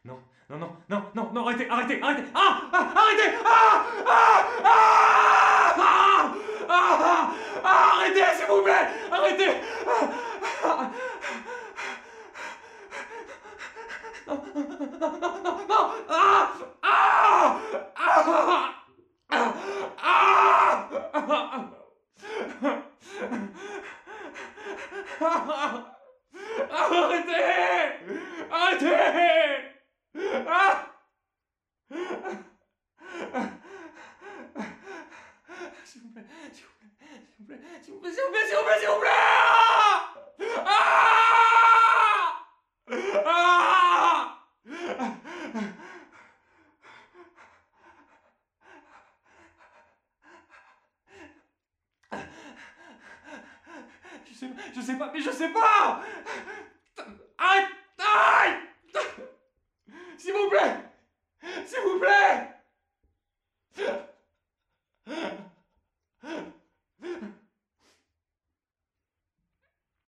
Non, non, non, non, non, non, arrêtez, arrêtez, arrêtez. Ah, ah, arrêtez. Ah, ah, ah, ah, ah, ah, arrêtez, s'il vous plaît. Arrêtez. Ah, ah, non, non, non, non, non. Ah, ah, ah, ah, ah, ah. Arrêtez! Arrêtez! Ah! S'il vous plaît, s'il vous plaît, s'il vous plaît, s'il vous plaît, s'il vous plaît, s'il vous plaît, s'il vous plaît! Ah! Ah! Je sais pas, mais je sais pas! Arrête! Aïe! S'il vous plaît!